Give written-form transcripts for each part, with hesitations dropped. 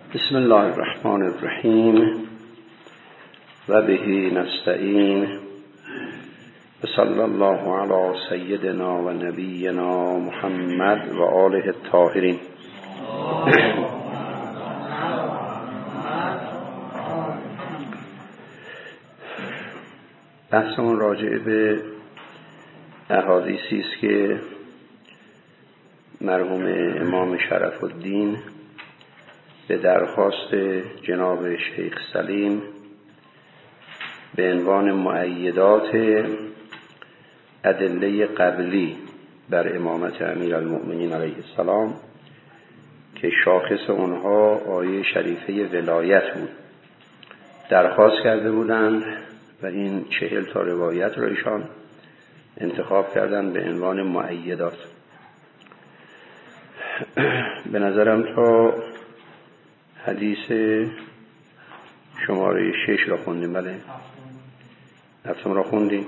بسم الله الرحمن الرحیم و به نستعین و صلی الله علی سیدنا و نبینا محمد و آله الطاهرین. بحثمون راجع به احادیثی است که مرحوم امام شرف الدین به درخواست جناب شیخ سلیم به عنوان مؤیدات ادله قبلی بر امامت امیرالمؤمنین علیه السلام که شاخص اونها آیه شریفه ولایت بود درخواست کرده بودند و این 40 تا روایت را ایشان انتخاب کردند به عنوان مؤیدات. به نظرم تا حدیث شماره 6 را خوندیم. بله، هفتم را خوندیم،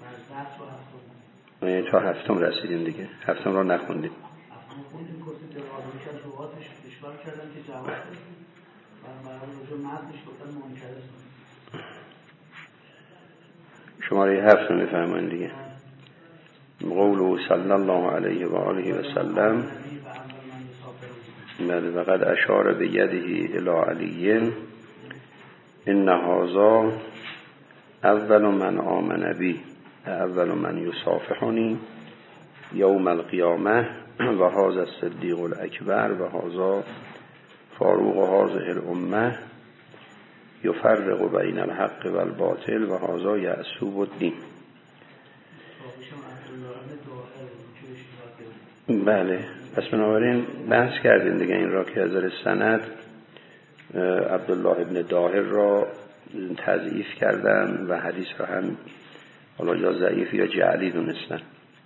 تا هفتم رسیدیم دیگه. هفتم را نخوندیم. شماره 7 رو میفهمون دیگه. قوله صلی الله علیه و آله و سلم و قد اشار به یده الی علی ان هذا اول من آمن بی اول من یصافحنی یوم القیامه و هذا الصدیق الاکبر و هذا فاروق هذه الامه یفرق بین الحق و الباطل و هذا یعصوب الدین. بله، پس بنابراین بحث کردیم دیگه این را که از نظر سند عبدالله ابن داهر را تضعیف کردن و حدیث را هم حالا یا ضعیف یا جعلی دونستن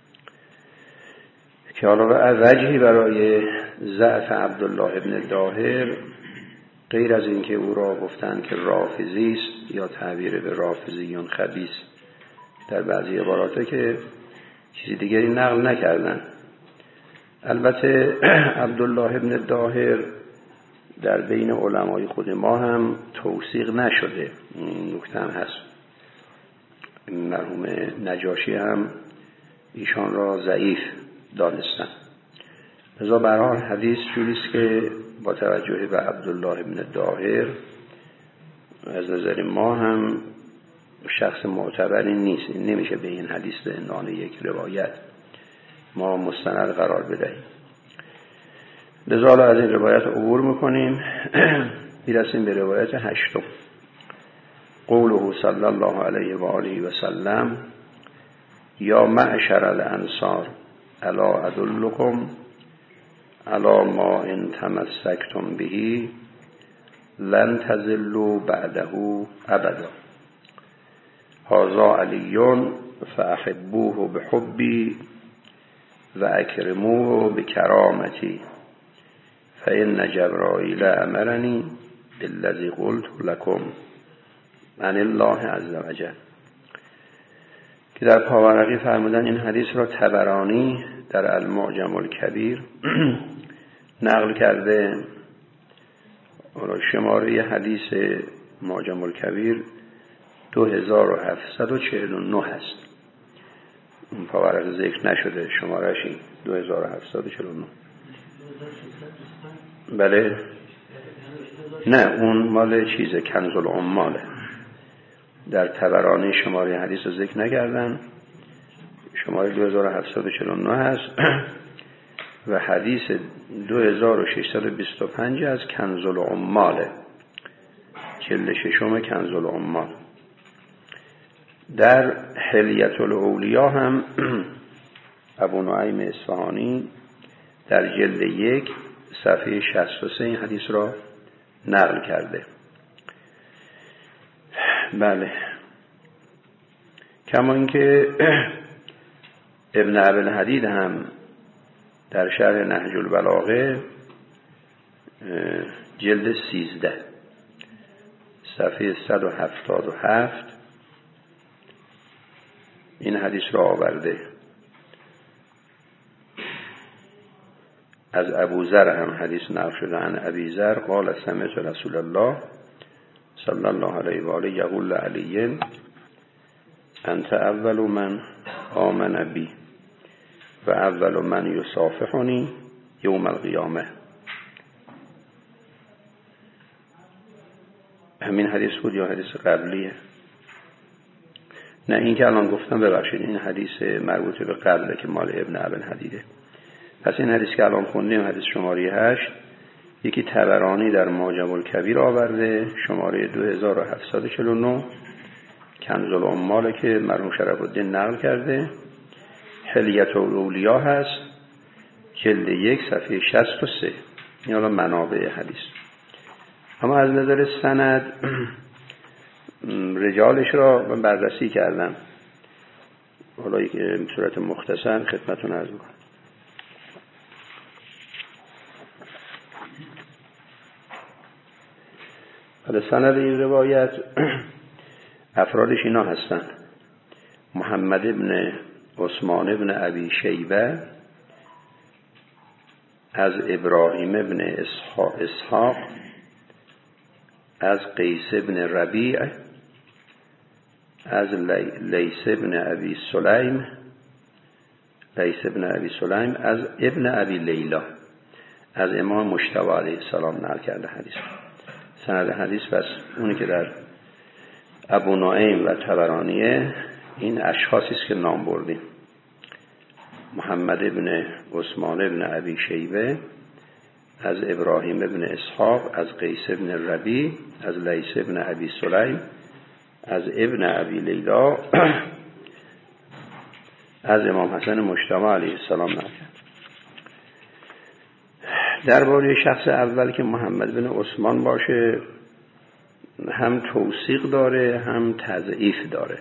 که حالا وجهی برای ضعف عبدالله ابن داهر غیر از این که او را گفتن که رافضی است یا تعبیر به رافضیون خبیث در بعضی عباراته که چیزی دیگری نقل نکردن. البته عبدالله ابن داهر در بین علمای خود ما هم توثیق نشده، این نکته هم هست. مرحوم نجاشی هم ایشان را ضعیف دانستن. لذا به هر حال حدیث جوریست که با توجه به عبدالله ابن داهر از نظر ما هم شخص معتبری نیست. این نمیشه به این حدیث به عنوان یک روایت ما مستند قرار بدهیم. لذا از این روایت عبور میکنیم میرسیم به روایت 8. قوله صلی الله علیه و آله و سلم یا معشر الانصار الا ادلکم الا ما ان تمسکتم به لن تضلوا بعده ابدا هذا علی فاحبوه بحبی و اکرموه بکرامتی فإن جبرائیل امرنی بالذی قلت لكم عن الله عز وجل. که در پاورقی فرمودن این حدیث را طبرانی در المعجم الکبیر نقل کرده. شماره حدیث معجم الکبیر 2749 هست. اون پاورق ذکر نشده، شمارهش این 2749. بله، نه اون مال چیزه، کنز العماله. در طبرانی شماره حدیث رو ذکر نکردن. شماره 2749 هست و حدیث 2625 از کنز العماله، جلد 6 کنز العمال. در حلیة الاولیا هم ابو نعیم اصفهانی در جلد 1 صفحه 63 این حدیث را نقل کرده. بله، کما اینکه ابن ابوالحدید هم در شرح نهج البلاغه جلد 13 صفحه 177 این حدیث را آورده. از ابوذر هم حدیث نقل شده، عن ابی ذر قال سمعت رسول الله صلی الله علیه و آله یقول لعلی انت اول من آمن بی و اول من یصافحنی یوم القیامه. همین حدیث بود یا حدیث قبلیه؟ نه این که الان گفتم ببخشید این حدیث مربوط به قبله که مال ابن ابن حدیده. پس این حدیث که الان خوندیم حدیث شماره 8 یکی طبرانی در معجم الکبیر آورده شماره 2749 کنز العمال که مرحوم شرف الدین نقل کرده، حلیت الاولیا هست جلد 1 صفحه 63. این حالا منابع حدیث. اما از نظر سند رجالش را من بررسی کردم، حالا به صورت مختصر خدمتتون عرض می‌کنم. حالا سند این روایت افرادش اینا هستن: محمد ابن عثمان ابن ابی شیبه از ابراهیم ابن اسحاق از قیس ابن ربیع از لیث ابن ابی سلیم از ابن ابی لیلا از امام مجتبی علیه السلام نقل کرده حدیث. سند حدیث بس اونی که در ابو نعیم و طبرانیه این اشخاصی است که نام بردیم: محمد ابن عثمان ابن ابی شیبه از ابراهیم ابن اسحاق از قیس ابن ربیع از لیث ابن ابی سلیم از ابن ابی لیلا از امام حسن مجتبی علیه السلام نقل کرد. درباره شخص اول که محمد بن عثمان باشه هم توثیق داره هم تضعیف داره.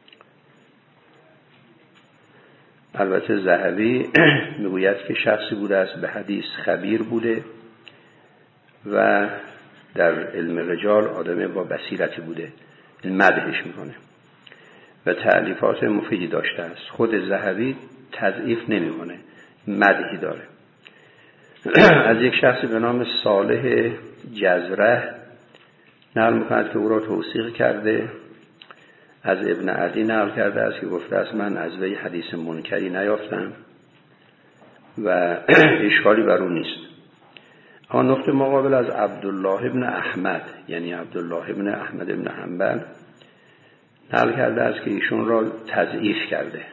البته ذهبی میگوید که شخصی بوده است به حدیث خبیر بوده و در علم رجال آدم با بصیرتی بوده، مدحش میکنه و تألیفات مفیدی داشته است. خود ذهبی تضعیف نمیکنه، مدحی داره. از یک شخصی به نام صالح جزره نقل میکند که او را توثیق کرده. از ابن عدی نقل کرده است که گفته است من از وی حدیث منکری نیافتم و اشکالی بر او نیست. اما نقطه مقابل از عبدالله ابن احمد یعنی عبدالله ابن احمد ابن حنبل نقل کرده است که ایشون را تضعیف کرده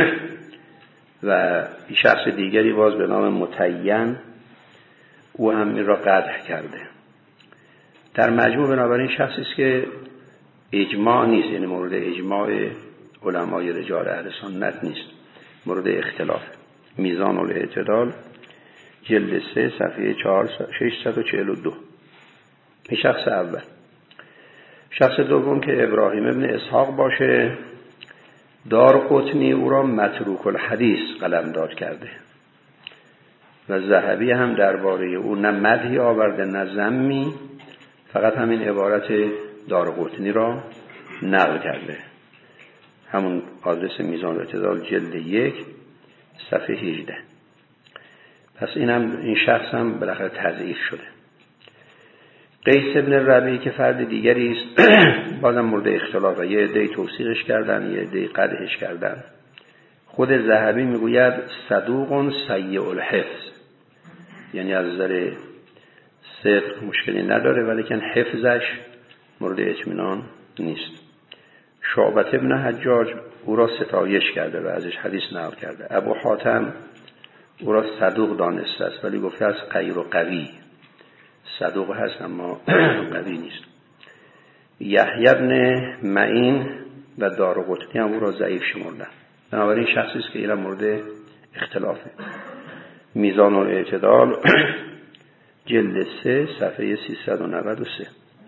و شخص دیگری باز به نام متین او هم این را قدح کرده. در مجموع بنابراین شخصی است که اجماع نیست، یعنی مورد اجماع علمای رجال اهل سنت نیست، مورد اختلاف. میزان الاعتدال جلد 3 صفحه 642. این شخص اول. شخص دوم که ابراهیم ابن اسحاق باشه، دارقطنی او را متروک الحدیث قلمداد کرده و ذهبی هم درباره او نه مدحی آورده نه ذمی، فقط همین عبارت دارقطنی را نقل کرده. همون آدرس میزان الاعتدال جلد 1 صفحه 18. پس این شخص هم بالاخره تضعیف شده. قیس ابن ربیع که فرد دیگری است بازم مورد اختلاف و یه عده‌ای توثیقش کردن یه عده‌ای قدحش کردن. خود ذهبی میگوید صدوق سیء الحفظ، یعنی از نظر صدق مشکلی نداره ولیکن حفظش مورد اطمینان نیست. شعبة ابن حجاج او را ستایش کرده و ازش حدیث نقل کرده. ابو حاتم او را صدوق دانسته است ولی گفته است غیر قوی، صدوق هست اما قوی نیست. یحیی بن معین و دارقطنی هم او را ضعیف شمردند. بنابراین شخصی است که این مورد اختلافه. میزان الاعتدال جلد 3 صفحه 393.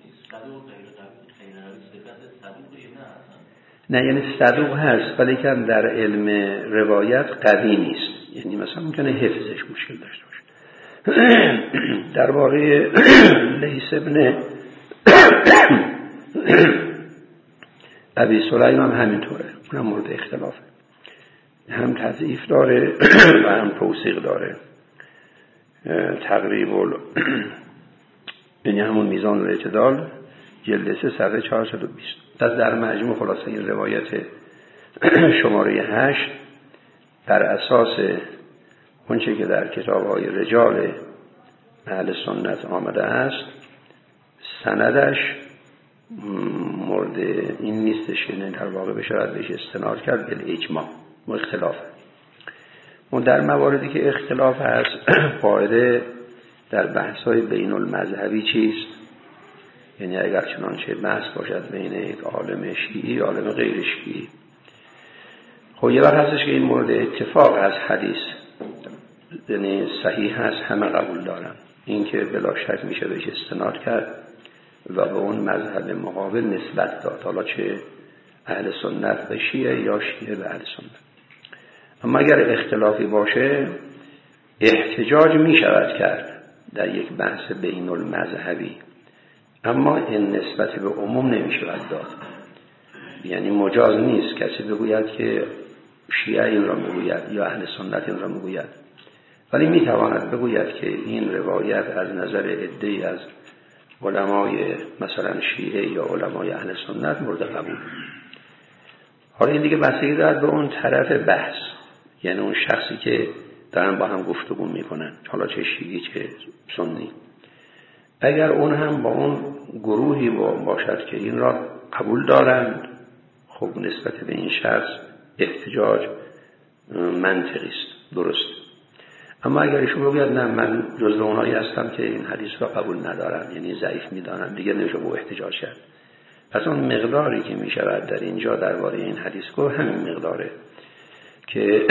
نه یعنی صدوق هست ولی که در علم روایت قوی نیست، یعنی مثلا ممکنه حفظش مشکل داشته باشه. درباره لیث ابن ابی سلیم هم همینطوره، اونم مورد اختلافه، هم تضعیف داره و هم توثیق داره. تقریب یعنی همون میزان الاعتدال جلد 3 صفحه 420. پس در مجموع خلاصه این روایت شماره 8 بر اساس اونچه که در کتاب‌های رجال اهل سنت آمده است، سندش مورد این نیستش که در واقع بشود بهش استناد کرد بالاجماع و اختلاف. اون در مواردی که اختلاف هست قاعده در بحث‌های بین المذهبی چیست؟ یعنی اگر چنانچه بحث باشد بین یک عالم شیعی عالم غیر شیعی، خب یه وقت هستش که این مورد اتفاق از حدیث یعنی صحیح هست، همه قبول دارن، این که بلا شک میشه بهش استناد کرد و به اون مذهب مقابل نسبت داد، حالا چه اهل سنت به شیعه یا شیعه به اهل سنت. اما اگر اختلافی باشه احتجاج میشود کرد در یک بحث بین المذهبی، اما این نسبت به عموم نمیشود داد. یعنی مجاز نیست کسی بگوید که شیعه این را میگوید یا اهل سنت این را میگوید، ولی میتواند بگوید که این روایت از نظر عده‌ای از علمای مثلا شیعه یا علمای اهل سنت مورد قبول. حالا این دیگه بستگی دارد به اون طرف بحث، یعنی اون شخصی که دارن با هم گفتگو میکنن، حالا چه شیعی چه سنی. اگر اون هم با اون گروهی باشد که این را قبول دارند، خب نسبت به این شخص احتجاج منطقی است، درست. اما اگر ایشون بگوید نه من جزو اونایی هستم که این حدیث را قبول ندارم، یعنی ضعیف میدانم، دیگه نمیشه با احتجاج کرد. پس اون مقداری که میشود در اینجا درباره این حدیث گفت همین مقداره که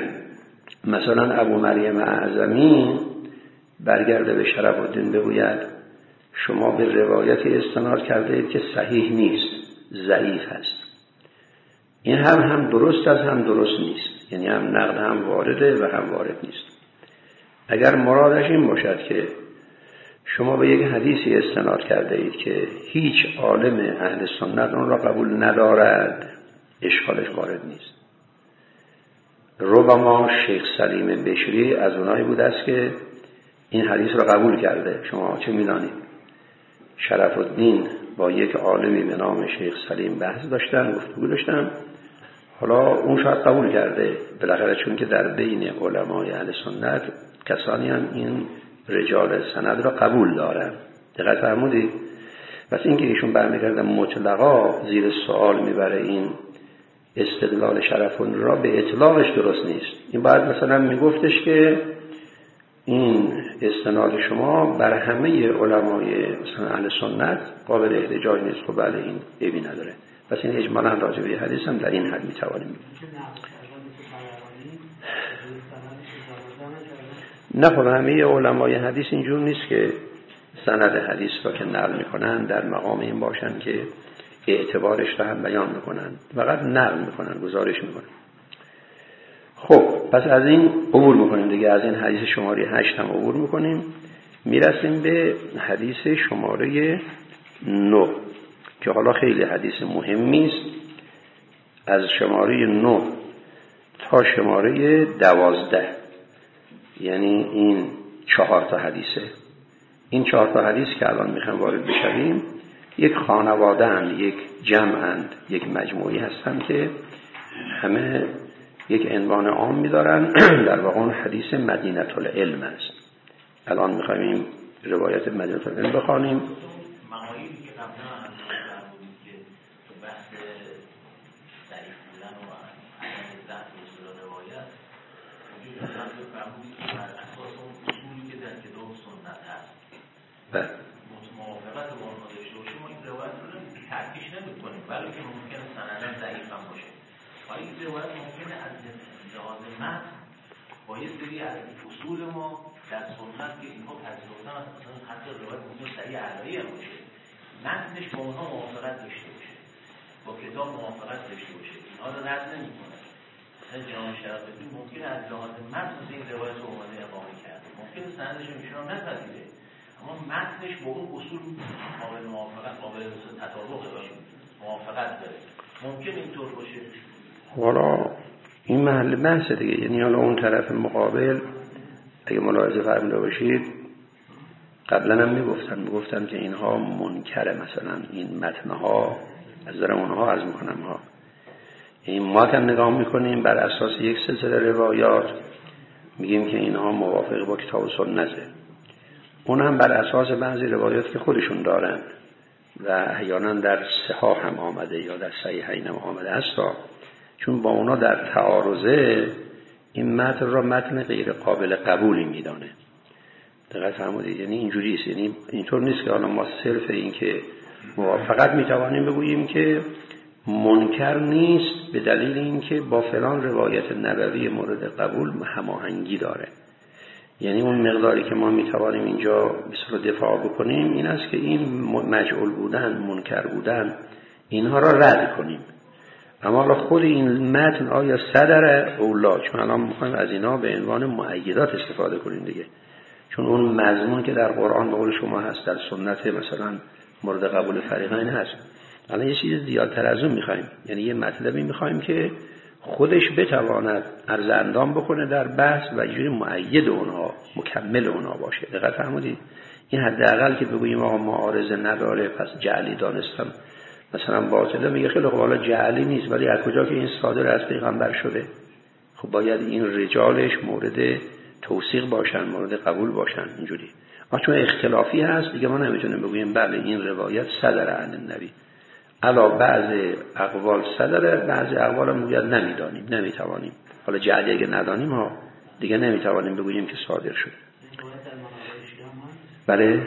مثلا ابو مریم اعظمی برگرده به شرف الدین بگوید شما به روایتی استناد کرده اید که صحیح نیست، ضعیف است. این هم درست است هم درست نیست، یعنی هم نقد هم وارده و هم وارد نیست. اگر مرادش این باشد که شما به یک حدیثی استناد کرده اید که هیچ عالم اهل سنت اون را قبول ندارد، اشکالش وارد نیست. ربما شیخ سلیم بشری از اونایی بود است که این حدیث را قبول کرده. شما چه می‌دانید؟ شرف الدین با یک عالمی به نام شیخ سلیم بحث داشتن، گفتگو داشتن، حالا اون شاید قبول کرده، بالاخره چون که در بین علمای اهل سنت کسانی هم این رجال سند را قبول دارن. دقت فرمودید؟ پس این که ایشون برمیگردن مطلقا زیر سوال میبره این استدلال شرف‌الدین را، به اطلاقش درست نیست. این باید مثلا میگفتش که این استناد شما بر همه علمای مثلا اهل سنت قابل احتجاج نیست. خب بله این عیبی نداره. پس این اجمالاً راجع به حدیث هم در این حد میتوانیم. نه خب همه علمای حدیث اینجور نیست که سند حدیث را که نقل میکنن در مقام این باشن که اعتبارش را هم بیان میکنن، فقط نقل میکنن، گزارش میکنن. خب پس از این عبور میکنیم دیگه، از این حدیث شماره 8 هم عبور میکنیم، میرسیم به حدیث شماره 9 که حالا خیلی حدیث مهمی است. از شماره 9 تا شماره 12 یعنی این 4 تا حدیثه. این 4 تا حدیث که الان میخوام وارد بشویم یک خانواده اند، یک جمع اند، یک مجموعی هستند که همه یک عنوان عام می‌دارن. در واقع اون حدیث مدینه العلم است. الان می‌خوایم این روایت مدینه العلم بخوانیم. مقایدی که قبلا که بحث ضعیف بودن و عدم ضبط اصول روایت وجود داره، فرمودید که بر اساس اون اصولی که در کتاب سنت هست موافقت با آنها داشته باشیم ما این روایت رو ترکیش نمی‌کنیم، بلکه ممکنه سنداً ضعیف هم باشه. این روایت ممکنه از لحاظ متن با یه سری از اصول ما در سنت که اینها پذیرفتن، مثلا حتی روایت ممکنه صحیح علایی هم باشه، متنش با اونها موافقت داشته باشه، با کتاب موافقت داشته باشه، اینها رو رد نمی‌کنه. مثلا جناب شرف الدین ممکنه از لحاظ متن این روایت رو اومده اقامه کرده، ممکنه سندش ایشون نپذیره، اما متنش با اون اصول قابل موافقت، قابل تطابق موافقت داره. ممکن اینطور باشه. حالا این محل بحث دیگه، یعنی حالا اون طرف مقابل اگه ملاحظه فرموده باشید قبلا هم میگفتن که اینها منکره، مثلا این متنها از در اونها عرض میکنم ها، این ما هم نگاه میکنیم بر اساس یک سلسله روایات میگیم که اینها موافق با کتاب و سنته، اون هم بر اساس بعضی روایات که خودشون دارن و احیانا در صحاح هم آمده یا در صحیحین هم آمده هستا، چون با اونا در تعارضه این متن را متن غیر قابل قبولی میدانه. دقیق فرمودید؟ یعنی اینجوری است، یعنی اینطور نیست که حالا ما صرف این که فقط میتوانیم بگوییم که منکر نیست به دلیل اینکه با فلان روایت نبوی مورد قبول هماهنگی داره. یعنی اون مقداری که ما میتوانیم اینجا بسیار دفاع بکنیم این است که این مجعول بودن، منکر بودن، اینها را رد کنیم. اما حالا خود این متن آیا صدر اولا، چون الان میخوایم از اینا به عنوان مؤیدات استفاده کنیم دیگه، چون اون مضمون که در قرآن به قول شما هست در سنت مثلا مورد قبول فریقین هست. الان یه چیز زیادتر از اون میخوایم، یعنی یه مطلبی میخوایم که خودش بتواند عرض اندام بکنه در بحث و اینجوری مؤید اونها، مکمل اونها باشه. دقیق فرمودید؟ این حداقل که بگوییم آقا معارضه نداره پس جعلی دانستم مثلا باطله، میگه خیلی خب حالا جعلی نیست ولی از کجا که این صادر از پیغمبر شده، خب باید این رجالش مورد توثیق باشن، مورد قبول باشن. اینجوری چون اختلافی هست دیگه ما نمیتونیم بگوییم بله این روایت صدر عن النبی، علا بعض اقوال صدره، بعض اقوال هم باید نمیدانیم، نمیتوانیم. حالا جعلی اگه ندانیم ها دیگه نمیتوانیم بگوییم که صادر شد. بله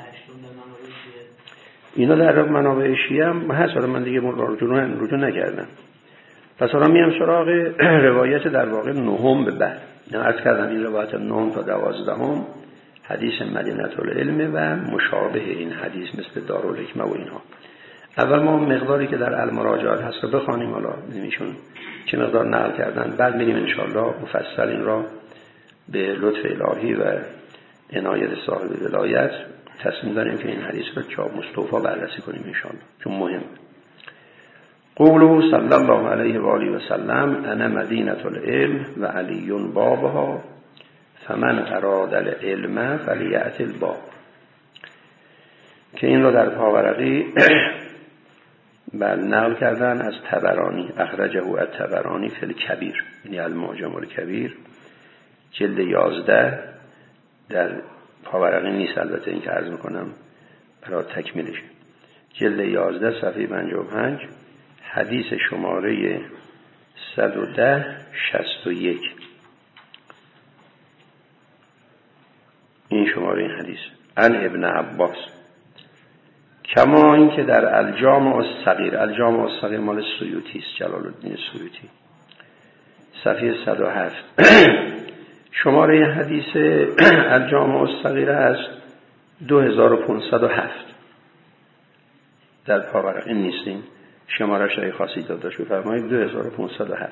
اینا در منابع شیعه هم هست، حالا من دیگه رجوع نکردم. پس حالا میام سراغ روایت در واقع نهم به بعد. عرض کردم این روایت 9 تا 12 حدیث مدینه العلم و مشابه این حدیث مثل دارالحکمه و اینها. اول ما مقداری که در المراجعات هست رو بخوانیم، حالا نمیشون چه مقدار نقل کردن، بعد میریم انشاءالله مفصل این را به لطف الهی و عنایت صاحب ولایت تصمیم داریم که این حدیث رو چاپ مصطفی بررسی کنیم انشاءالله، چون مهم. قوله صلی الله علیه و آله و سلم انا مدینه العلم و علی بابها فمن اراد العلم فلیأت الباب، که این رو در پاورقی نقل کردن از طبرانی، اخرجه الطبرانی فی الکبیر، یعنی المعجم الکبیر جلد 11 در پاورقی نیست البته این که عرض میکنم برای تکمیلش، جلد 11 صفحه 55 حدیث شماره 110-61 این شماره این حدیث عن ابن عباس کما این که در الجامع الصغیر، الجامع الصغیر مال سیوطی است، جلال الدین سیوطی، صفحه 107 شماره حدیث الجامع الصغیر است 2507 در پاورقی نیستیم، شماره شای خاصی داداش بفرمایید 2507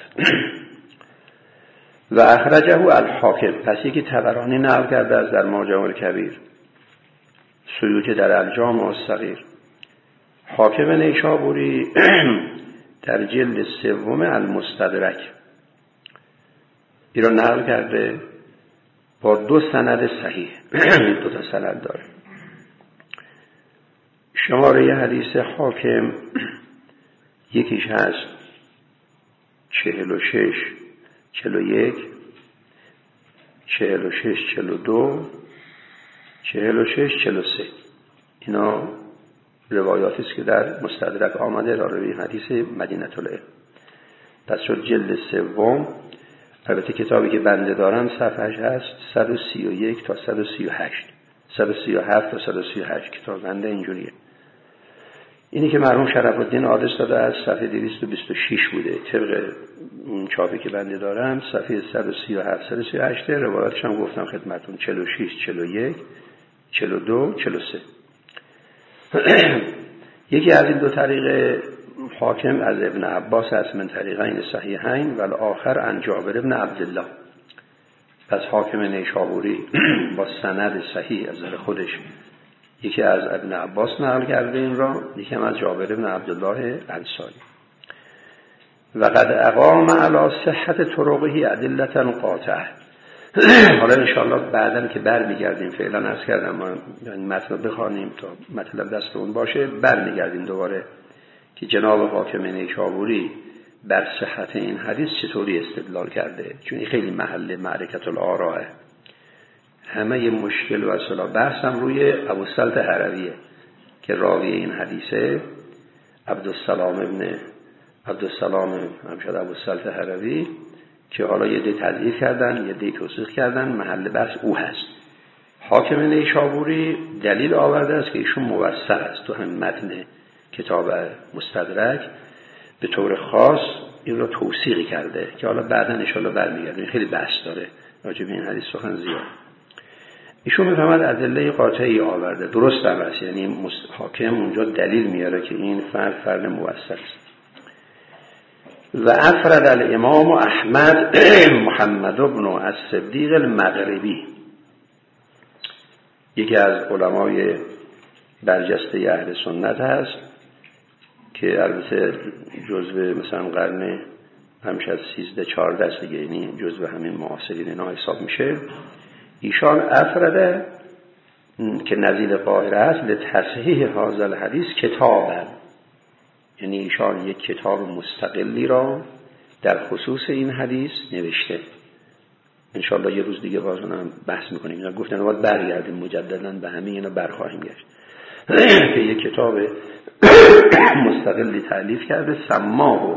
و اخرجه الحاکم، پس یکی طبرانی نقل کرده از در معجم الکبیر، سیوطی در الجامع الصغیر، حاکم نیشابوری در جلد 3 المستدرک این را نقل کرده با 2 سند صحیح 2 تا سند داره. شماره حدیث حاکم یکیش هست 46 41 46 42 46 43 اینا روایاتی است که در مستدرک آمده راوی حدیث مدینه العلم. پس شد جلد 3، البته کتابی که بنده دارم صفحهش هست 131 تا 138 137 تا 138 کتاب بنده اینجوریه. اینی که مرحوم شرف الدین آدرس داده از صفحه 226 بوده، طبق اون چاپی که بنده دارم صفحه 137 138 روایاتش هم گفتم خدمتون 46 41 42 43. یکی از این 2 طریق حاکم از ابن عباس است من طریقین صحیحین و الاخر عن جابر ابن عبدالله. پس حاکم نیشابوری با سند صحیح از خودش یکی از ابن عباس نقل کرده این را، یکی هم از جابر ابن عبدالله انصاری. و قد اقام علی صحت طرقه ادلة قاطعه، حالا انشاءالله بعداً که برمیگردیم، فعلا عرض کردم ما متن بخوانیم تا مطلب دست اون باشه، برمیگردیم دوباره که جناب حاکم نیشابوری بر صحت این حدیث چطوری استدلال کرده، چون این خیلی محل معرکت الآراء. همه مشکل و اصلا بحثم روی ابوالسلط هرویه که راوی این حدیثه، عبدالسلام همشد ابوالسلط هروی، که حالا یه دی تضعیف کردن یه دی توثیق کردن، محل بحث او هست. حاکم نیشابوری دلیل آورده است که ایشون موثق است تو هم متن کتاب مستدرک، به طور خاص این رو توثیق کرده که حالا بعدا ان شاء الله برمیگردیم، خیلی بحث داره راجع به این حدیث سخن زیاد. ایشون میفهمد ادله قاطعی آورده، درست هم است، یعنی حاکم اونجا دلیل میاره که این فرد موثق است. و افرد الامام احمد محمد بن الصدیق المغربی، یکی از علمای برجسته اهل سنت هست که البته جزو مثلا قرن همشه 13-14 است دیگه، یعنی جزو همین معاصرین اینا حساب میشه. ایشان افرده که نزیل قاهره است لتصحیح هذا الحدیث کتابه، یعنی ایشان یک کتاب مستقلی را در خصوص این حدیث نوشته. انشاءالله یه روز دیگه بازم بحث میکنیم، اینا گفتن باید برگردیم مجددا به همه اینا برخواهیم گشت که یک کتاب مستقلی تألیف کرده، سماه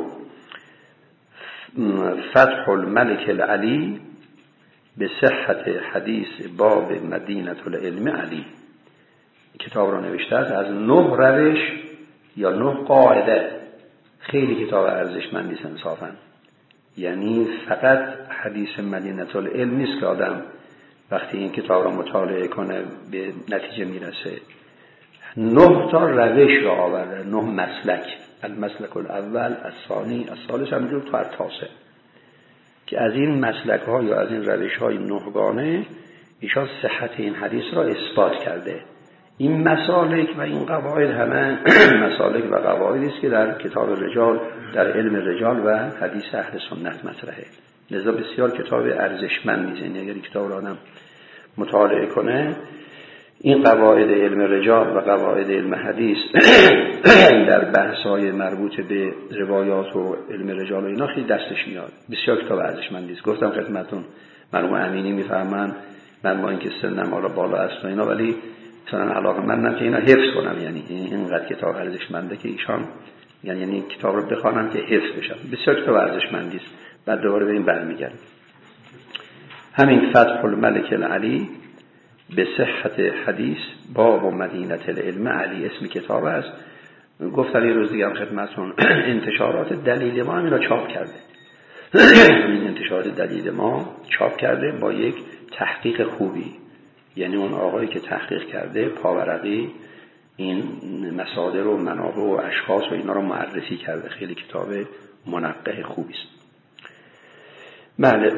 فتح الملک العلی به صحت حدیث باب مدینه العلم علی. کتاب را نوشته است از 9 روش یا 9 قاعده، خیلی کتاب ارزشمندی است انصافا. یعنی فقط حدیث مدینه العلم نیست که آدم وقتی این کتاب را مطالعه کنه به نتیجه میرسه. 9 تا روش را آورده، 9 مسلک، المسلک الاول، الثانی، الثالث، همینجور تا التاسع، که از این مسلک ها یا از این روش های 9 گانه ایشان صحت این حدیث را اثبات کرده. این مسالک و این قواعد همه مسالک و قواعدی است که در کتاب رجال، در علم رجال و حدیث اهل سنت مطرحه. لذا بسیار کتاب ارزشمندی است. یعنی اگر کتاب را آدم مطالعه کنه، این قواعد علم رجال و قواعد علم حدیث در بحث‌های مربوط به روایات و علم رجال و اینا خیلی دستش میاد. بسیار کتاب ارزشمندی است. گفتم خدمتتون مرحوم امینی میفهمن، من با اینکه سنم حالا بالا است و اینا، ولی مثلا علاقه مندم که اینا حفظ کنم. یعنی اینقدر کتاب ارزشمنده که ایشان یعنی کتاب رو بخوانم که حفظ بشم. بسیار کتاب ارزشمندی است. بعد دوباره به این برمیگردم. همین فتح الملک العلی به صحت حدیث باب و مدینه العلم علی اسم کتاب است. گفتم یه روز دیگه هم خدمتتون انتشارات دلیل ما همین را چاپ کرده. این انتشارات دلیل ما چاپ کرده با یک تحقیق خوبی، یعنی اون آقایی که تحقیق کرده پاورقی این مصادر و منابع و اشخاص و اینا رو معرفی کرده. خیلی کتاب منقح خوبی است. بله.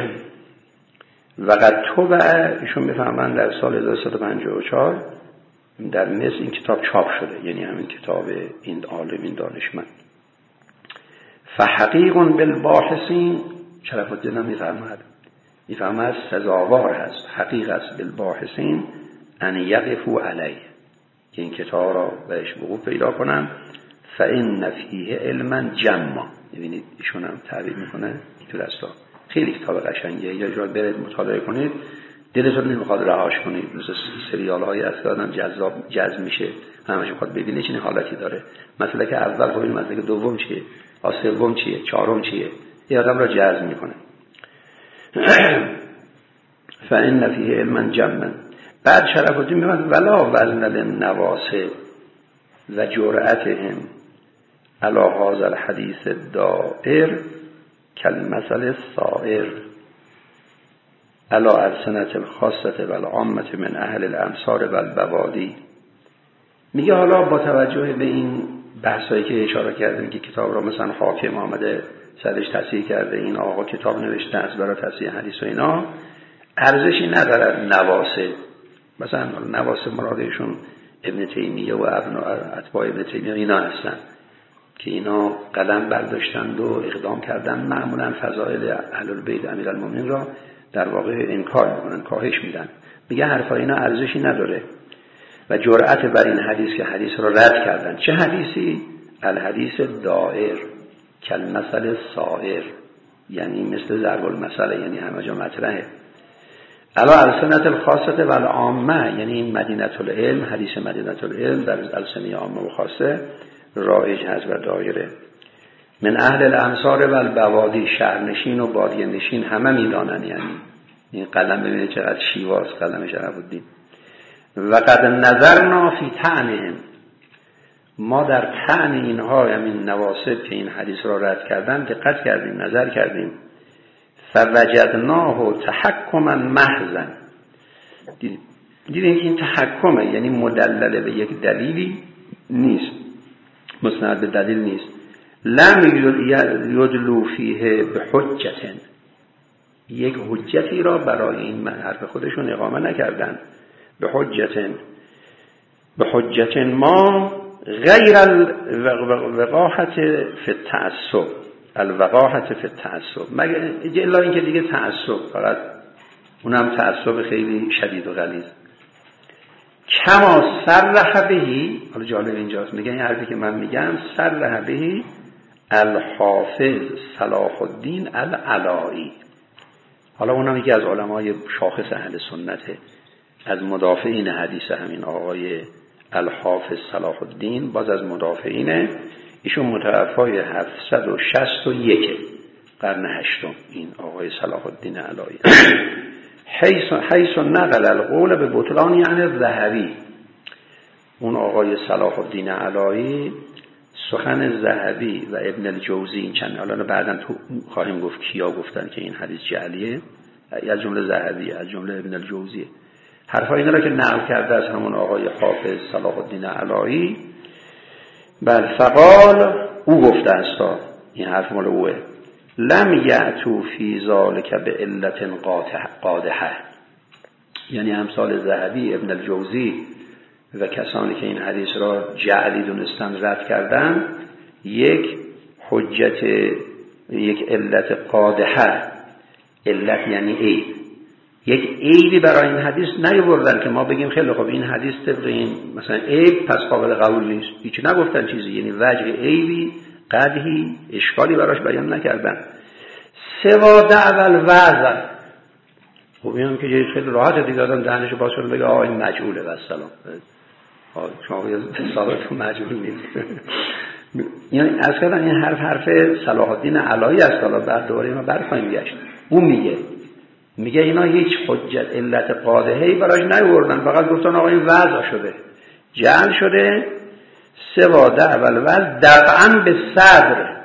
وقت تو و ایشون بفهمن در سال 1354 در مصر این کتاب چاپ شده، یعنی همین کتاب این عالم، این دانشمند. فحقیق بالباحثین، شرف الدین هم میفهمد سزاوار هست، حقیق است بالباحثین ان یقفوا علیه، که این کتاب را بهش وقوف پیدا کنن. فإن فیه علما جما، ببینید ایشون هم تعبیر میکنه تو دستا. خیلی کتاب قشنگه، یا جا برید مطالعه کنید دلتون نمیخواد رهاش کنید. مثل سریال های اصلا آدم جذب میشه، همش میخواد ببینه چه حالتی داره. مثلا که اول خب این مثلا که دوم چیه، سوم چیه، چهارم چیه، این آدم را جذب میکنه. فإن فیه علما جما. بعد شرف الدین میگه ولا وزن للنواسب و جرأتهم علی هذا الحدیث الدائر کالمثل السائر علی السنة الخاصة والعامة من اهل الامصار والبوادی. میگه حالا با توجه به این بحثایی که اشاره کردیم که کتاب را مثلا حاکم آمده سرش تصحیح کرده، این آقا کتاب نوشته از برای تصحیح حدیث و اینا، ارزشی ندارد نواسب. مثلا نواسب مرادشون ابن تیمیه و اتباع ابن تیمیه اینا هستن که اینا قلم برداشتند و اقدام کردن معمولا فضائل اهل البیت امیرالمومنین را در واقع انکار میکنن، کاهش میدن، میگه حرفای اینا ارزشی نداره و جرأت بر این حدیث که حدیث رو رد کردن. چه حدیثی؟ الحدیث دائر کالمثل سائر، یعنی مثل ضرب المثل، یعنی همه جا مطرحه. علی السنة الخاصة و العامه، یعنی این مدینة العلم، حدیث مدینة العلم در السنه عامه و خاصه رایج هست و دایره. من اهل الامصار و البوادی، شهرنشین و بادیه نشین همه میدانن. یعنی این قلم ببینید چقدر شیواز قلم شرف الدین. و قد نظرنا فی طعنهم، ما در طعن اینها، یعنی نواسب که این حدیث را رد کردن دقت کردیم، نظر کردیم. فوجدناه تحکما محضا، دیدیم که این تحکمه، یعنی مدلل به یک دلیلی نیست، مستند به دلیل نیست. لم یدلو فیه بحجة، یک حجتی را برای این حرف خودشون اقامه نکردن. بحجة ما غیر الوقاحة فی التعصب، الوقاحة فی التعصب، مگر الا اینکه دیگه تعصب، فقط اونم تعصب خیلی شدید و غلیظ. کما صرح بهی، حالا جالب اینجاست، میگه این حرفی که من میگم صرح بهی الحافظ صلاح الدین العلائی. حالا اونم یکی از علمای شاخص اهل سنته، از مدافعین حدیث همین آقای الحافظ صلاح الدین، باز از مدافعینه. ایشون متوفای 761 قرن هشتم، این آقای صلاح الدین علایی. حیث نقل القول به بطلان یعنی ذهبی، اون آقای صلاح الدین علایی سخن ذهبی و ابن الجوزی، این چند حالا بعداً تو خواهیم گفت کیا گفتن که این حدیث جعلیه، از جمله ذهبی، از جمله ابن الجوزی، حرفای اینا را که نقل کرده از همون آقای حافظ صلاح الدین علایی. بل فقال، او گفته است، این حرف مال اوه، لم یأتوا فی ذلک بعلت قادحه، یعنی امثال ذهبی، ابن الجوزی و کسانی که این حدیث را جعلی دونستن رد کردن، یک حجت، یک علت قادحه، علت یعنی عیب، یک عیبی برای این حدیث نیاوردن که ما بگیم خیلی خوب این حدیث طبق این مثلا عیب پس قابل قبول نیست، هیچ نگفتن چیزی، یعنی وجه عیبی، قدحی، اشکالی براش بیان نکردن. سوا دعو الوضع، خب اینم که خیلی راحت دیگه آدم دهنشو باز کنه بگه این مجهوله و السلام، شما حسابتون مجهول نیست. یعنی از کردن این حرف صلاح الدین علایی است. حالا بعد دوباره ما برخواهیم گشت. اون میگه اینا هیچ حجت علت قادحه‌ای براش نیاوردن، فقط گفتن آقا این وضع شده، جعل شده. سوا دعو الوضع دفعاً به صدر،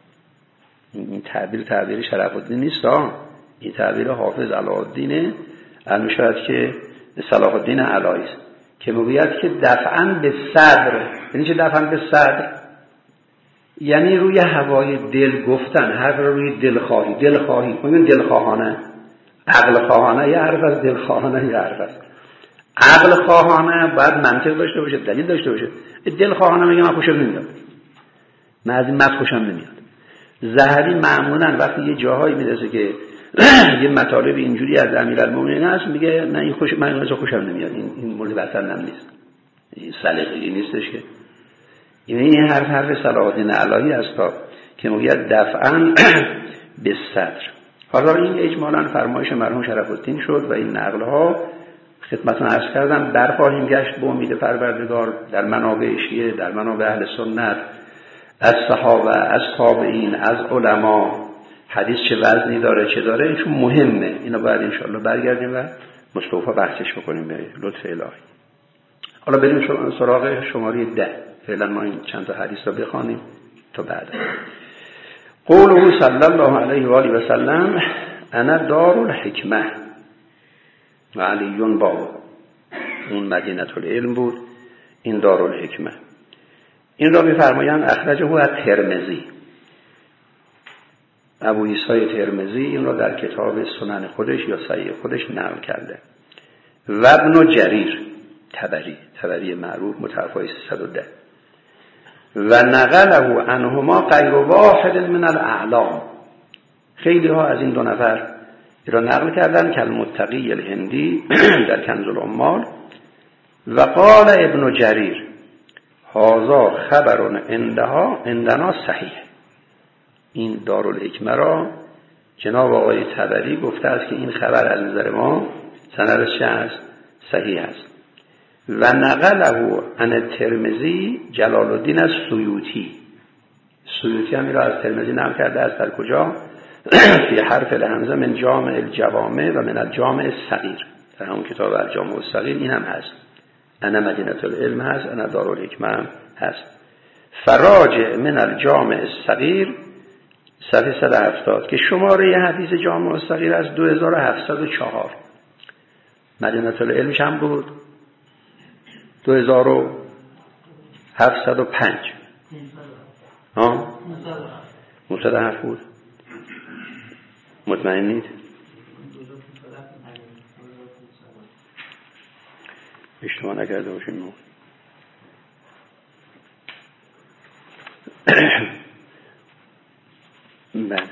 این تعبیر شرف الدین نیست، این تعبیر حافظ علاءالدین المشاهد که صلاح الدین علایی است که میگوید که دفعاً به صدر. یعنی چه دفعاً به صدر؟ یعنی روی هوای دل گفتن، حرف رو روی دلخواهی میگن، دلخواهانه، عقل خواهانه یه حرف است، دلخواهانه یه حرف است. عقل خواهانه باید منطق داشته باشه، دلیل داشته باشه. دلخواهانه میگه من خوشم نمیاد، من از این متن خوشم نمیاد. ظاهری معمولا وقتی یه جاهایی میرسه که یه مطالب اینجوری از امیرالمومنین هست، میگه نه این من خوشم نمیاد، این مورد بحثم نیست، این سلیقه‌ای نیستش که این حرف صلاح الدین علایی است که میگه دفعاً به صدر. حالا این اجمالاً فرمایش مرحوم شرف الدین شد و این نقل‌ها خدمتتون عرض کردم در خواهیم گشت به امید پروردگار در منابع شیعه، در منابع اهل سنت، از صحابه، از تابعین، از علما، حدیث چه وزنی داره چه داره، این چون مهمه. اینا باید انشاءالله برگردیم و مستوفا بحثش بکنیم به لطف الهی. حالا بریم سراغ شماره 10. فعلا ما این چند تا حدیث رو بخوانیم تا بعد. قوله صلی الله علیه و آله و سلم انا دار الحکمه و علیون باب، اون مدینه العلم بود، این دار الحکمه. این را می‌فرمایند اخرجه از ترمذی، ابو عیسی ترمذی این را در کتاب سنن خودش یا صحیح خودش نقل کرده. و ابن جریر طبری معروف متوفای 310 و نقله عنهما غیر واحد من الاعلام، خیلی ها از این دو نفر را نقل کردن که المتقی الهندی در کنز العمال. و قال ابن جریر هذا خبر عندنا صحیح. این دارالحکمه را جناب آقای طبری گفته است که این خبر از نظر ما سندش چه است؟ صحیح است. و نقله عن ترمذی جلال الدین از سیوطی هم را از ترمذی نقل کرده است. در کجا؟ فی حرف الهمزه من جامع الجوامع و من الجامع الصغیر، در همون کتاب الجامع الصغیر این هم هست. انا مدینه العلم هست، انا دارالحکمه هم هست. فراجع من الجامع الصغیر صفحه 170 که شماره حدیث جامع الصغیر از 2704. مدینه العلم چند بود؟ 2705. 507 بود. مطمئنید؟ اشتباه نکرده باشیم ما. بله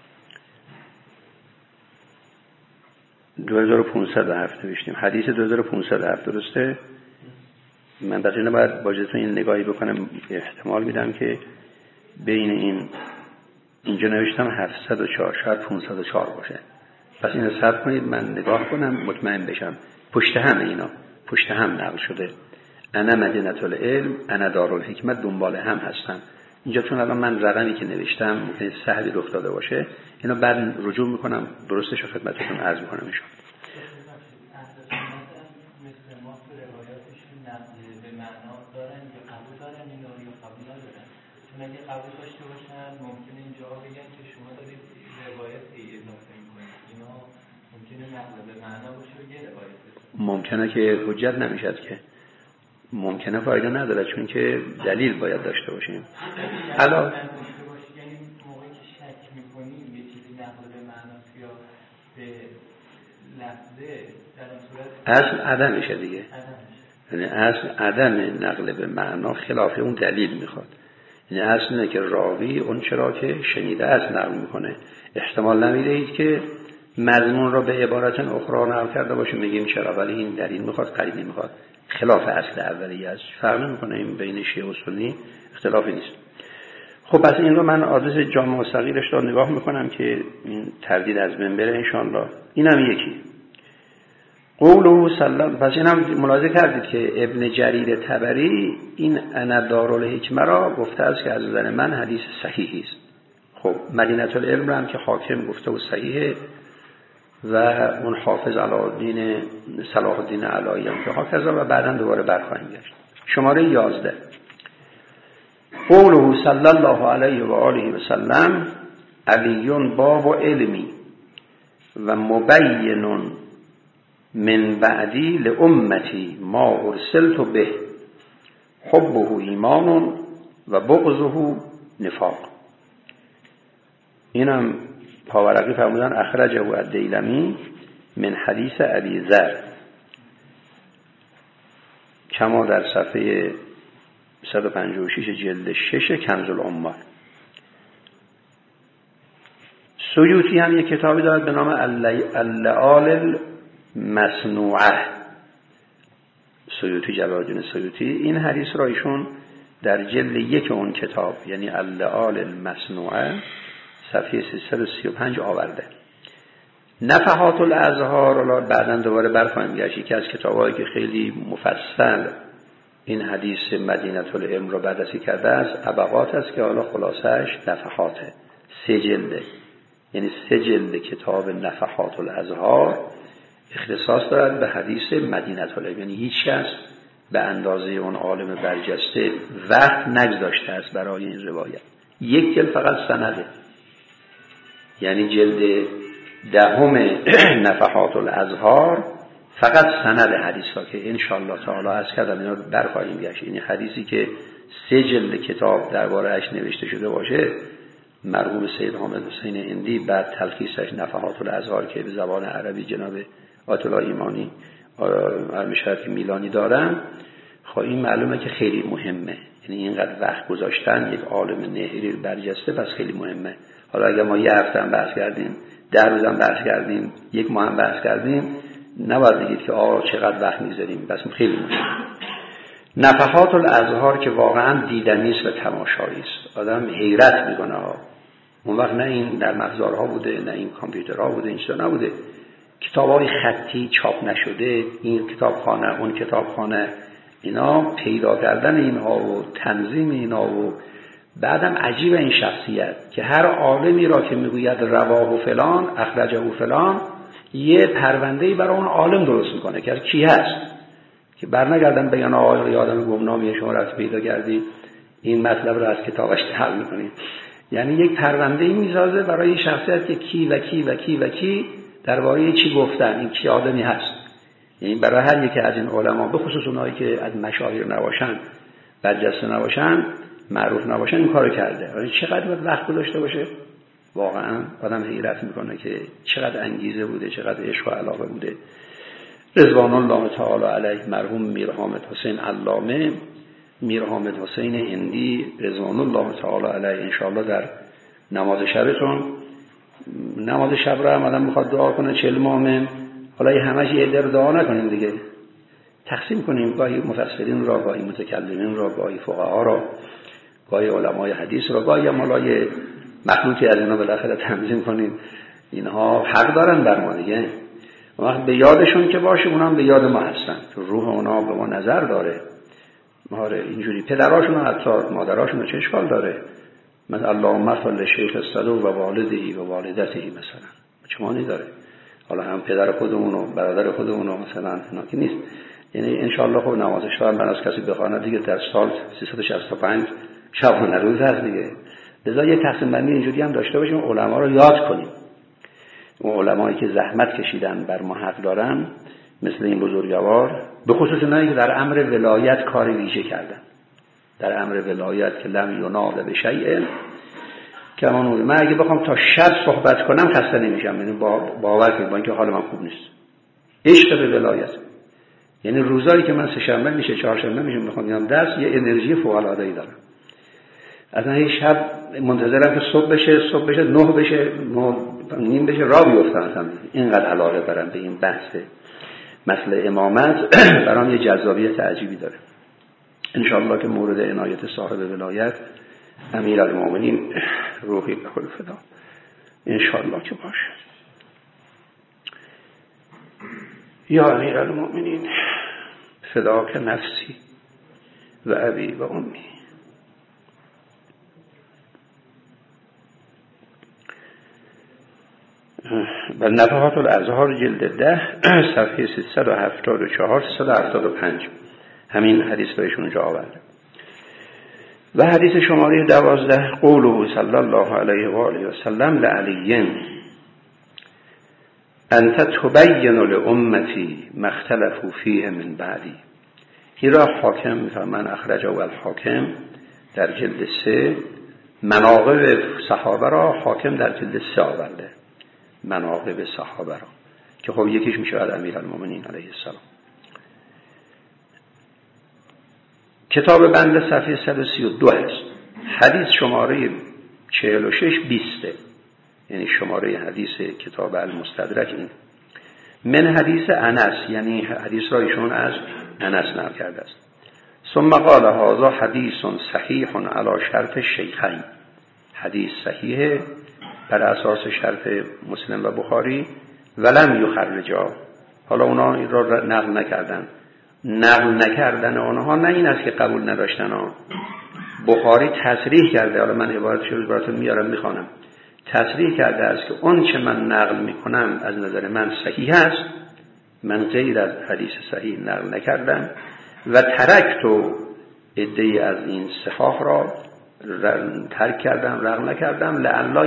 2507 نوشتیم. حدیث 2507 درسته؟ من بس اینو باید باجتون این نگاهی بکنم. احتمال میدم که بین اینجا نوشتم 704 شاید 504 باشه. پس اینو ثبت کنید من نگاه کنم مطمئن بشم. پشت هم نقل شده. انا مدینه العلم انا دارالحکمه دنبال هم هستم اینجا، چون الان من رقمی که نوشتم ممکنه سهلی رخ داده باشه. اینو بعد رجوع میکنم درستش رو خدمتتون عرض میکنم ان شاء الله. اگه قبول داشته باشن ممکنه اینجا بگن که شما دارید روایتی اضافه میکنید، اینا ممکنه نقل به معنا باشه و یه روایت ممکنه که حجت نمیشد، که ممکنه فایده نداره چون که دلیل باید داشته باشیم. حالا یعنی موقعی که شک میکنیم یه چیزی نقل به معناست یا به لفظه در اون صورت اصل عدمشه دیگه. یعنی اصل عدم نقل به معنا خلاف اون دلیل میخواد. یعنی اصل اینه که راوی اون چرا که شنیده است نقل میکنه. احتمال نمیدهید که مضمون را به عبارت اخرى نقل کرده باشه میگیم چرا، ولی این دلیل میخواد قید نمیخواد. خلاف اصل اولیه است. فرق نمیکنه این بین شیعه و سنی اختلافی نیست. خب پس این رو من آدرس جامع صغیرش رو نگاه میکنم که این تردید از بین بره ان شاء الله. اینم یکی قوله صلی. پس اینم ملاحظه کردید که ابن جریر طبری این انا دارالحکمه را گفته است که از نظر من حدیث صحیحی است. خب مدینه العلم را هم که حاکم گفته و صحیحه و اون حافظ صلاح الدین علایی هم که هاکذا و بعدا دوباره برخواهیم گشت. شماره 11 قوله صلی الله علیه و آله و سلم علیون باب علمی و مبین من بعدی لامتی ما ارسلت به حبه ایمان و بغضه نفاق. اینم پاورقی فرمودن اخرجه الدیلمی من حدیث ابی ذر کما در صفحه 156 جلد 6 کنز العمال. سیوطی هم یک کتابی دارد به نام اللآل المصنوعه. سیوطی جلال الدین سیوطی این حدیث را ایشون در جلد 1 اون کتاب یعنی اللآل المصنوعه صفحه 335 آورده. نفحات الازهار را بعداً دوباره برخواهیم گشت. یکی از کتابایی که خیلی مفصل این حدیث مدینه العلم را بررسی کرده است ابقات است که حالا خلاصش نفحاته. 3 جلده، یعنی 3 جلد کتاب نفحات الازهار اختصاص دارد به حدیث مدینه العلم. یعنی هیچ کس به اندازه اون عالم برجسته وقت نگذاشته است برای این روایت. 1 جلد فقط سنده، یعنی جلد 10 نفحات الازهار فقط سند حدیث ها که انشاءالله تعالی از کردم اینا رو برخواهیم گشت. این حدیثی که 3 جلد کتاب درباره اش نوشته شده باشه مرحوم سید حامد حسین هندی بعد تلخیصش نفحات الازهار که به زبان عربی جناب آیت الله ایمانی المشرف میلانی دارن. خب این معلومه که خیلی مهمه. یعنی اینقدر وقت گذاشتن یک عالم نهری برجسته پس خیلی مهمه. حالا اگر ما یه هفته هم بحث کردیم 10 روزم بحث کردیم، 1 ماه هم بحث کردیم، نباید بگید که چقدر وقت میذاریم، بس خیلی مهم. نفحات الازهار که واقعا دیدنی است و تماشایی است، آدم حیرت میکنه ها. اون وقت نه این در مخزارها بوده، نه این کامپیوترها بوده، این چیزا نبوده. کتاب‌های خطی چاپ نشده، این کتابخانه اون کتابخانه، اینا پیدا کردن اینها و تنظیم اینها و بعدم عجیب این شخصیت که هر عالمی را که میگوید رواه و فلان اخرجه و فلان یه پرونده‌ای برای اون عالم درست میکنه که کی هست، که برنگردن بگن آقای آدم گمنامی شما را پیدا کردی این مطلب رو از کتابش حل میکنید. یعنی یک پرونده‌ای میسازه برای شخصیت که کی و کی و کی و کی درباره چی گفتن، این کی آدمی هست. یعنی برای هر یکی از این علما، به خصوص اونایی که از مشاهیر نباشن، برجسته نباشن، معروف نباشن، این کارو کرده. یعنی چقدر باید وقت گذاشته باشه؟ واقعا آدم حیرت میکنه که چقدر انگیزه بوده، چقدر عشق و علاقه بوده. رضوان الله تعالی علیه مرحوم میر حامد حسین علامه، میر حامد حسین هندی رضوان الله تعالی علیه، انشاءالله در نماز شبتون، نماز شب را هم آدم میخواد دعا کنه 40 ماه، حالا همش یه در دعا نکنیم دیگه، تقسیم کنیم، گاهی مفسرین را، گاهی متکلمین را، گاهی فقها را، گاهی علمای حدیث را، گاهی مالای مخلوطی از اینا بالاخره تنظیم کنیم. اینها حق دارن بر ما دیگه، وقت به یادشون که باشه، اونا هم به یاد ما هستن، روح اونا به ما نظر داره. ماره اینجوری پدراشون و حتی مادراشون چه اشکال داره؟ من اللهم اغفر لشیخ الصدوق و والدهی و والدته مثلا، چه معنی داره؟ حالا هم پدر خودمون و برادر خودمون و مثلا اینا که نیست. یعنی ان شاء الله خب نماز شب هم بناس کسی بخونه دیگه، در سال 365 شبانه روز هست دیگه. لذا یه تقسیم بندی اینجوری هم داشته باشیم، علما رو یاد کنیم. اون علمایی که زحمت کشیدن بر ما حق دارن، مثل این بزرگوار، به خصوص اونایی که در امر ولایت کار ویژه کردن، در امر ولایت که لم ینال بشیء کما نور. من اگه بخوام تا شب صحبت کنم خسته نمیشم، یعنی باور کنید با اینکه حال من خوب نیست. عشق به ولایت، یعنی روزایی که من سه شنبه میشه، چهارشنبه میشه میخوام بیام درس، یه انرژی فوق العاده ای دارم. اصلا هیچ شب منتظرم که صبح بشه 9 بشه 9:30 بشه راه بیفتم. اصلا اینقدر علاقه دارم به این بحث مسئله امامت، برام یه جذابیت عجیبی داره. انشاءالله که مورد عنایت صاحب ولایت امیرالمومنین روحی له الفدا انشاءالله که باشه. یا امیرالمومنین فداک نفسی و ابی و امی. و نفحات الازهار جلد 10 صفحه 374 375 همین حدیث بهشون اونجا آورده. و حدیث شماره 12 قوله صلی الله علیه و آله و سلم لعلی انت تبین لامتی ما اختلفوا فیه من بعدی. این را حاکم من اخرجه و الحاکم در جلد 3، مناقب صحابه را حاکم در جلد 3 آورده، مناقب صحابه را، که خب یکیش میشه امیرالمومنین علیه السلام. کتاب بند صفحه 132 هست. حدیث شماره 46 20، یعنی شماره حدیث کتاب المستدرک این. من حدیث انس، یعنی حدیث را ایشون از انس نقل کرده است. ثم قال هذا حدیث صحیح علی شرط الشیخین. حدیث صحیحه بر اساس شرط مسلم و بخاری، ولم یخرجا. حالا اونا این را نقل نکردن. نقل نکردن آنها نه این است که قبول نداشتن ها. بخاری تصریح کرده، حالا من عبارتش رو براتون میارم میخوانم، تصریح کرده است که اون چه من نقل میکنم از نظر من صحیح است، من غیر از حدیث صحیح نقل نکردم و ترکت و عده‌ای از این صحاح را ترک کردم، نقل نکردم لعلا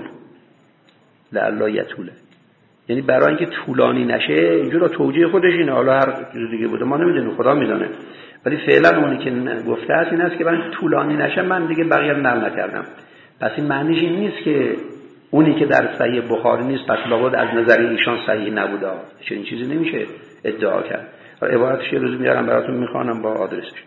یطوله، یعنی برای اینکه طولانی نشه. اینجور توجیه خودش اینه، حالا هر چیز دیگه بوده ما نمیدونیم، خدا میدونه، ولی فعلا اونی که گفته است این است که من طولانی نشه من دیگه بقیه رو نقل نکردم. پس این معنیش این نیست که اونی که در صحیح بخاری نیست پس لابد از نظر ایشان صحیح نبوده. چنین چیزی نمیشه ادعا کرد. عبارتش یه روز میارم براتون میخوانم با آدرسش.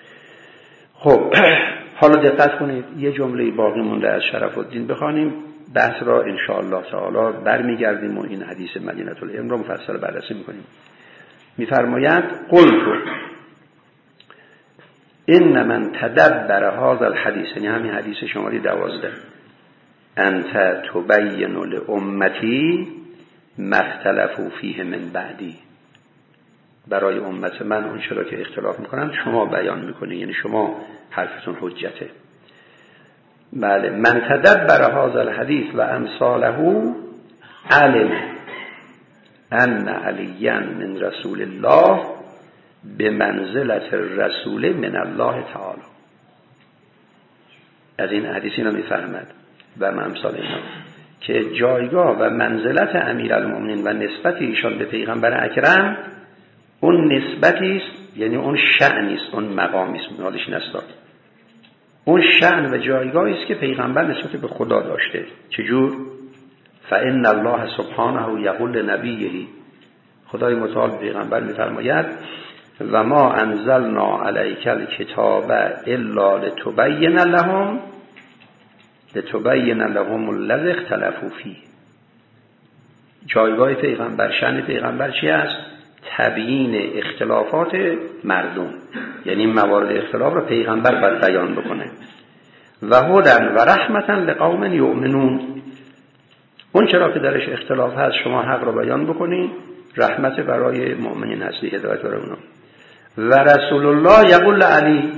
خب حالا دقت کنید، یه جمله باقی مونده از شرف الدین بخوانیم، بحث را ان شاء الله تعالی برمیگردیم و این حدیث مدینه العلم را مفصل بررسی میکنیم. میفرماید قلت ان من تدبر هذا الحدیث، یعنی همین حدیث شماره 12، انت تبین لامتی ما اختلفوا فیه من بعدی، برای امت من اون چرا که اختلاف میکنن شما بیان میکنی، یعنی شما حرفتون حجته. بله، من تدبر هذا الحدیث و امثاله علم ان علیا من رسول الله به منزلت الرسول من الله تعالی. از این حدیث اینا میفهمد و امثال اینا که جایگاه و منزلت امیرالمومنین و نسبت ایشان به پیغمبر اکرم اون نسبتی است، یعنی اون شأنی است، اون مقامی است، حالش نستاد. اون شأن و جایگاهی است که پیغمبر نسبت به خدا داشته. چجور؟ فإن الله سبحانه یقول لنبیه، خدای متعال پیغمبر میفرماید و ما انزلنا علیک الکتاب الا لتبین لهم الذی اختلفوا فیه. جایگاه پیغمبر، شأن پیغمبر چی است؟ تبیین اختلافات مردم، یعنی موارد اختلاف را پیغمبر باید بیان بکنه. و هدی و رحمتا لقوم یؤمنون، اون چرا که درش اختلاف هست شما حق را بیان بکنید، رحمت برای مؤمنین هستی، هدایت برای اونا. و رسول الله یقول علی،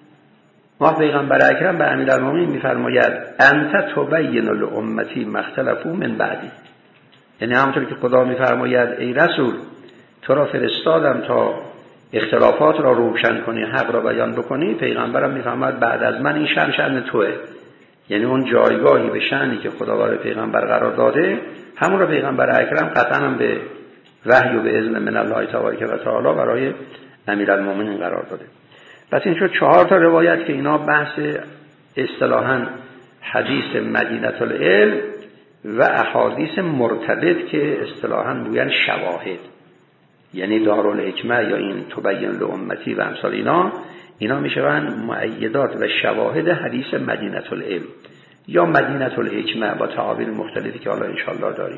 ما پیغمبر اکرم به امیرالمومنین میفرماید انت تبین لامتی ما اختلفوا من بعدی، یعنی همونطور که خدا میفرماید ای رسول تو را فرستادم تا اختلافات را روشن کنی، حق را بیان بکنی، پیغمبرم میفرماید بعد از من این شأن توئه، یعنی اون جایگاهی به شأنی که خدا برای پیغمبر قرار داده همون را پیغمبر اکرم قطعا هم به وحی و به اذن من الله تبارک و تعالی برای امیرالمومنین قرار داده. پس این شد 4 تا روایت که اینا بحث اصطلاحاً حدیث مدینه العلم و احادیث مرتبط که اصطلاحاً میگن شواهد، یعنی دارالحکمه یا این تبین لامتی و امثال اینا میشوند مؤیدات و شواهد حدیث مدینه العلم یا مدینه الحکمه با تعابیر مختلفی که حالا انشاءالله داریم.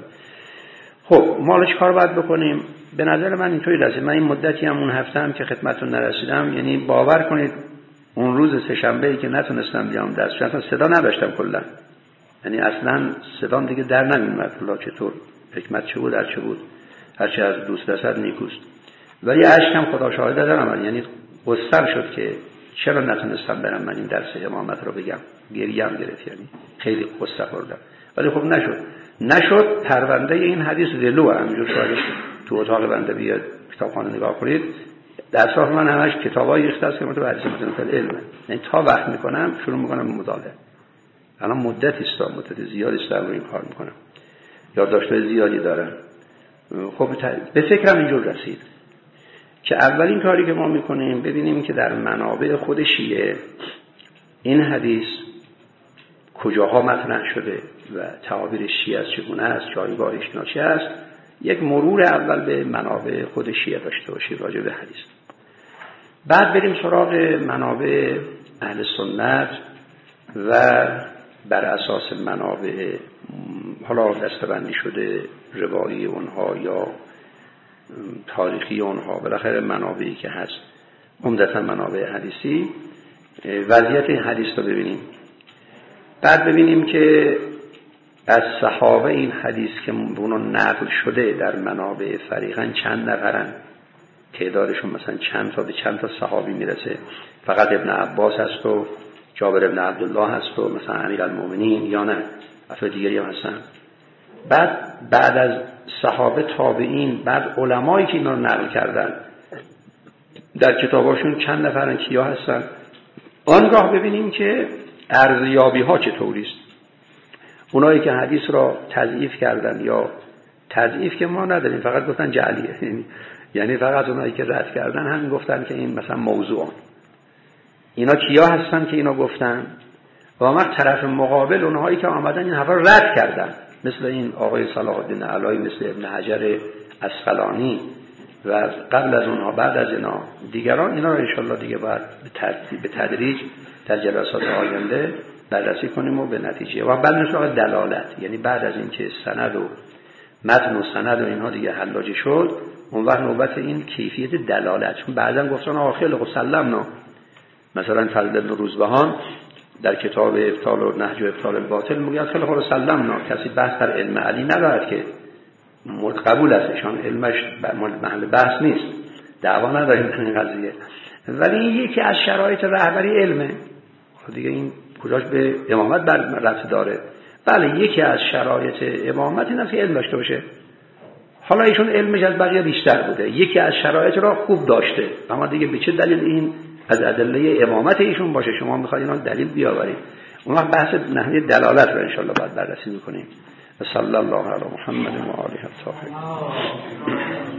خب ما چه کار باید بکنیم؟ به نظر من اینطوری رسید، من این مدتی هم اون هفته هم که خدمتتون نرسیدم، یعنی باور کنید اون روز سه‌شنبه‌ای که نتونستم بیام دست، چون صدا نداشتم کلا، یعنی اصلا صدام دیگه در نمیومد، الله چطور حکمت چه بود، چه بود، هرچی از دوست رسد نیکوست. ولی اشکم خدا شاهد دارم، یعنی قصه‌ام شد که چرا نتونستم برم من این درس امامت رو بگم، گریم گرفت، یعنی خیلی قصه خوردم. ولی خب نشد. پرونده این حدیث دلوه، همینجور شاید تو اتاق بنده بیاد کتابخانه نگاه کنید، در اطراف من همش کتابای ریخته است که متو حدیث مدینه العلم، یعنی تا وقت میکنم شروع میکنم مطالعه. الان مدت زیادی است روی این کار میکنم، یادداشت‌های زیادی دارم. خب به فکرم اینجور رسید که اولین کاری که ما میکنیم ببینیم که در منابع خود شیعه این حدیث کجاها مطرح شده و تعابیر شیعه از چگونه است، جایگاهش چی است. یک مرور اول به منابع خود شیعه داشته باشیم راجع به حدیث، بعد بریم سراغ منابع اهل سنت و بر اساس منابع حالا دسته‌بندی شده روایی اونها یا تاریخی اونها، بالاخره منابعی که هست عمدتاً منابع حدیثی، وضعیت این حدیث رو ببینیم. بعد ببینیم که از صحابه این حدیث که اونو نقل شده در منابع فریقاً چند نفرن، تعدادشون مثلا چند تا به چند تا صحابی میرسه، فقط ابن عباس هست و جابر ابن عبدالله هست و مثلا امیرالمومنین، یا نه افراد دیگری هم هستن. بعد از صحابه تابعین، بعد علمایی که اینا رو نقل کردن در کتاباشون چند نفرن، کیا هستن. آنگاه ببینیم که ارزیابی ها چطوریست. اونایی که حدیث را تضعیف کردن یا تضعیف که ما نداریم، فقط گفتن جعلیه، یعنی فقط اونایی که رد کردن هم گفتن که این مثلا موضوعان. اینا کیا هستن که اینا گفتن؟ و وقت طرف مقابل اونهایی که آمدن این حرفا رد کردن، مثل این آقای صلاح الدین علایی، مثل ابن حجر اسقلانی و قبل از اونها بعد از اینا دیگران. اینا رو انشالله دیگه باید به تدریج در جلسات آینده بررسی کنیم و به نتیجه و بعد سراغ دلالت، یعنی بعد از اینکه سند و متن و سند و اینها دیگه حلاجه شد، اون وقت نوبت این کیفیت دلالت. چون بعضا گفتن آخر سلمنا، مثلا فضل بن روزبهان در کتاب ابطال و نهج و ابطال الباطل میگه خیلی خود سلمنا، کسی بحث در علم علی ندارد که قبول است، ایشان علمش محل بحث نیست، دعوا نداریم این قضیه، ولی این یکی از شرایط رهبری علمه دیگه. این کجاش به امامت ربط داره؟ بله یکی از شرایط امامت این است که علم داشته باشه. حالا ایشون علمش از بقیه بیشتر بوده، یکی از شرایط را خوب داشته، اما دیگه به چه دلیل این از ادله امامت ایشون باشه؟ شما میخواید اینا دلیل بیاورید. اون وقت بحث نحوه دلالت رو ان شاء الله بعد بررسی میکنیم. صلی الله علی محمد و آله الطاهرین.